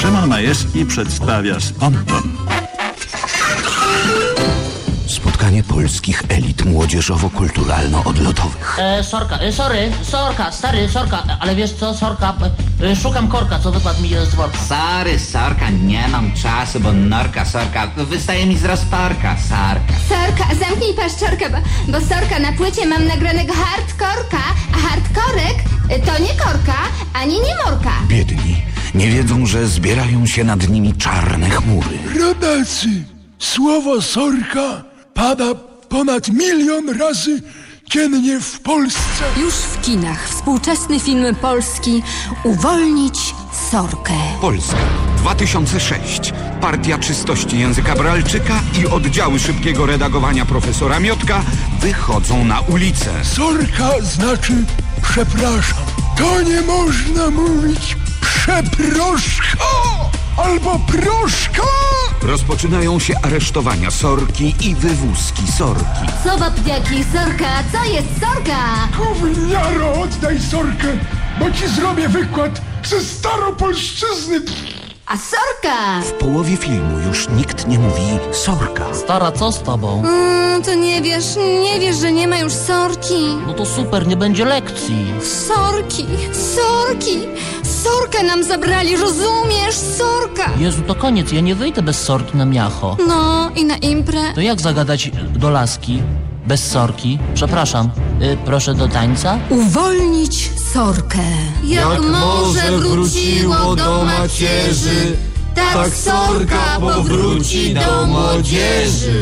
Szymon Majewski przedstawia Spontan. Spotkanie polskich elit młodzieżowo-kulturalno-odlotowych. Sorka, ale wiesz co, Sorka, szukam korka, co wypadł mi z worka. Sorka, nie mam czasu, bo norka, Sorka, wystaje mi z rozporka, Sorka. Sorka, zamknij paszczorkę, bo Sorka, na płycie mam nagranego hardkorka, a hardkorek to nie korka, ani nie morka. Biedni nie wiedzą, że zbierają się nad nimi czarne chmury. Rodacy, słowo sorka pada ponad 1 000 000 razy dziennie w Polsce. Już w kinach współczesny film polski Uwolnić Sorkę. Polska 2006. Partia czystości języka Bralczyka i oddziały szybkiego redagowania profesora Miotka wychodzą na ulicę. Sorka znaczy przepraszam. To nie można mówić przeproszka albo proszka. Rozpoczynają się aresztowania Sorki i wywózki Sorki. Co babdiaki, Sorka, co jest Sorka? Gówniaro, oddaj sorkę, bo ci zrobię wykład ze staropolszczyzny. A Sorka? W połowie filmu już nikt nie mówi Sorka. Stara, co z tobą? To nie wiesz, że nie ma już Sorki. No to super, nie będzie lekcji. Sorki. Sorkę nam zabrali, rozumiesz? Sorka. Jezu, to koniec, ja nie wyjdę bez Sorki na miacho. No i na imprę. To jak zagadać do laski bez Sorki? Przepraszam, proszę do tańca? Uwolnić Sorkę. Jak morze wróciło do macierzy, tak Sorka powróci do młodzieży.